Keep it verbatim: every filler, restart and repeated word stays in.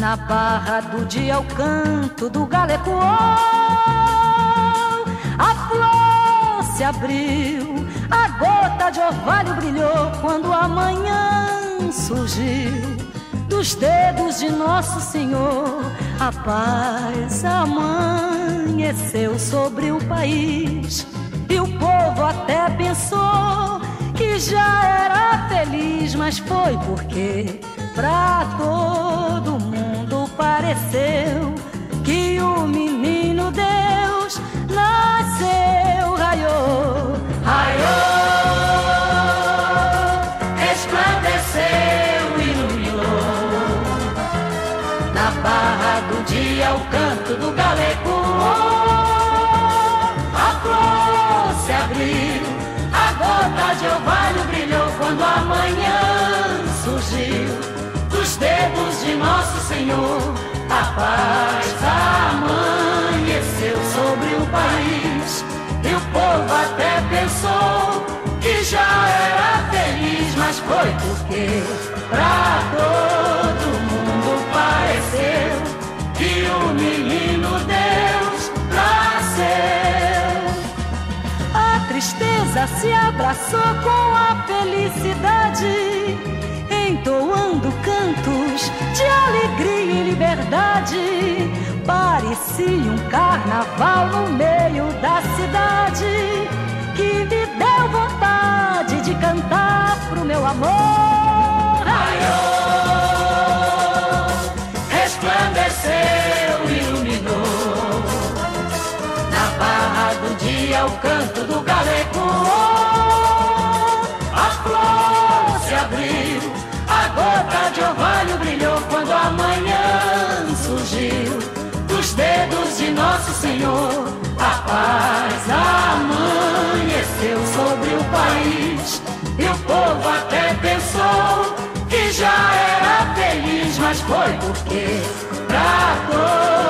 Na barra do dia o canto do galo ecoou, a flor se abriu, a gota de orvalho brilhou quando a manhã surgiu. Dos dedos de Nosso Senhor a paz amanheceu sobre o país, e o povo até pensou que já era feliz, mas foi porque pra todo mundo pareceu que o menino Deus nasceu. Raiou, raiou, resplandeceu, iluminou. Na barra do dia o canto do galo ecoou, a flor se abriu, a gota de orvalho brilhou quando a manhã surgiu. Dos dedos de Nosso Senhor a paz amanheceu sobre o país, e o povo até pensou que já era feliz, mas foi porque pra todo mundo pareceu que o menino Deus nasceu. A tristeza se abraçou com a felicidade, entoando cantos de alegria e liberdade. Parecia um carnaval no meio da cidade, que me deu vontade de cantar pro meu amor. Raiou, resplandeceu, iluminou. Na barra do dia o canto do galo ecoou, a flor se abriu, a gota de orvalho brilhou quando a manhã surgiu. Dos dedos de Nosso Senhor a paz amanheceu sobre o país, e o povo até pensou que já era feliz, mas foi porque pra todos